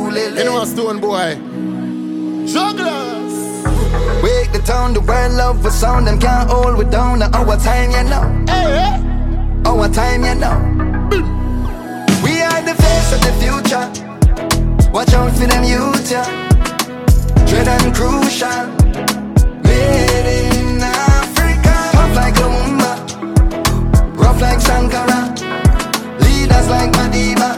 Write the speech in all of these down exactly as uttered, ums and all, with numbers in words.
oolele. You know a stone boy. Jugglers. Wake the town, the world love for sound. Them can't hold we down. Now our time, you know. Hey, Our time, you know. We are the face of the future. Watch out for them youth, yeah. Dread and crucial. Made in Africa. Tough like Lumumba, rough like Sankara, leaders like Madiba.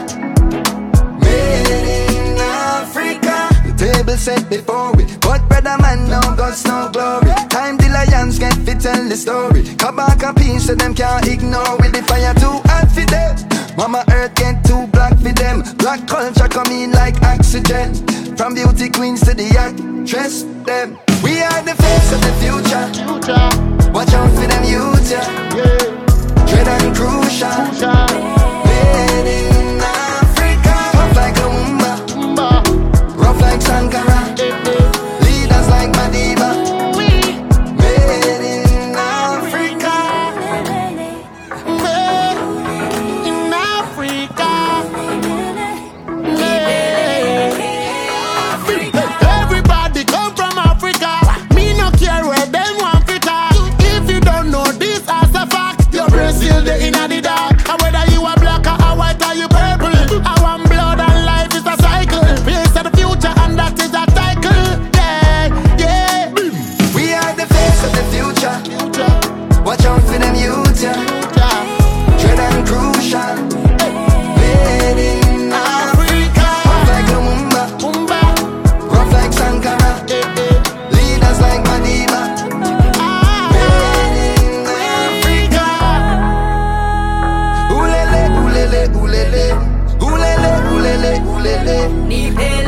Made in Africa. The table set before we, but brother man no God's no glory. Time the lions get fit tell the story. Kabaka peace so them can't ignore. With the fire too hot for them. Mama earth get too black for them. Black culture come in like oxygen. From beauty queens to the actress them. We are the face of the future. Watch out for them youth, yeah. Dread and crucial. Made in Africa. Tough like Lumumba, rough like Sankara, leaders like Madiba. Made in Africa. Made in Africa. Everybody come from Africa. Me no care where them want fit at. If you don't know this as a fact, your brain still the inna the dark. And whether you are black or a white or you purple, I want blood and life is a cycle. Face of the future and that is a cycle. Yeah, yeah. We are the face of the future. Watch out for them youth, yeah. Dread and crucial. Made in Africa. Tough like Lumumba, rough like Sankara, leaders like Madiba. Made in Africa. Oolele, oolele, oolele. Oolele, oolele, oolele.